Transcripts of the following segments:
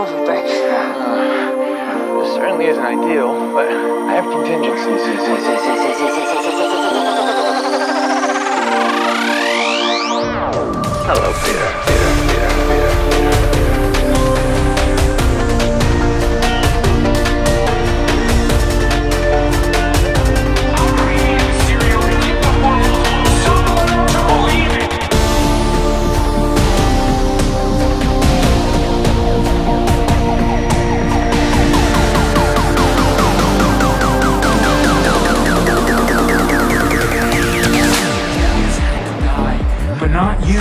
elephant back. This certainly isn't ideal, but I have contingencies. Hello, Peter. But not you.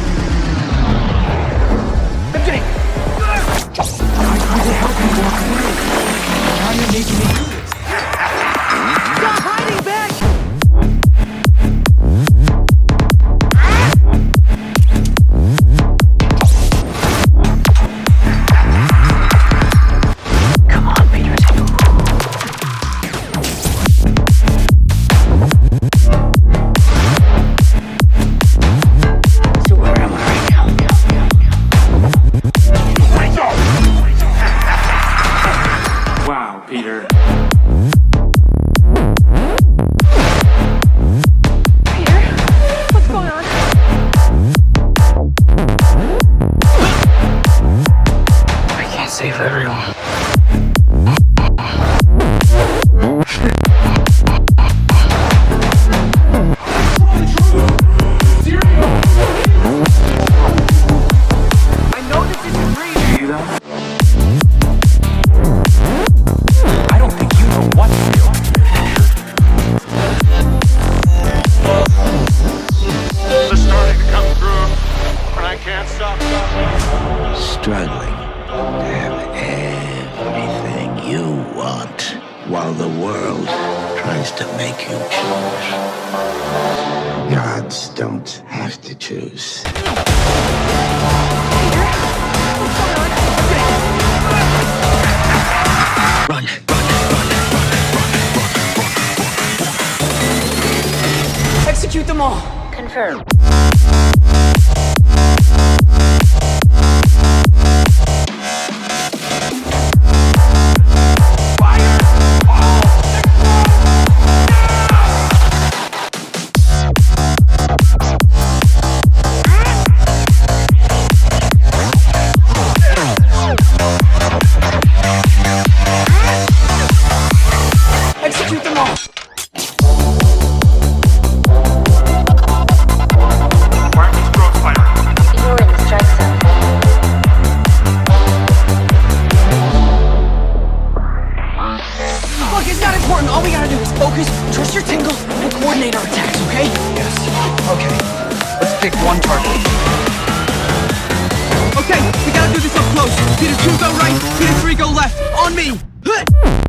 MJ! I tried to help you walk away. Now you're making me do this. Stop hiding back! Come on, Peter. So where am I right now? Wow, Peter. Peter, what's going on? I can't save everyone. I know this isn't real. Do you though? I don't think you know what's real. They're starting to come through, and I can't stop. Struggling to have everything you want while the world tries to make you choose. Gods don't have to choose. Run, Execute them all. Confirmed. Execute them all. You're in the strike zone. Look, it's not important. All we gotta do is focus, trust your tingle, and coordinate our attacks, okay? Yes. Okay. Let's pick one target. Okay, we gotta do this up close. Peter 2 go right, Peter 3 go left. On me.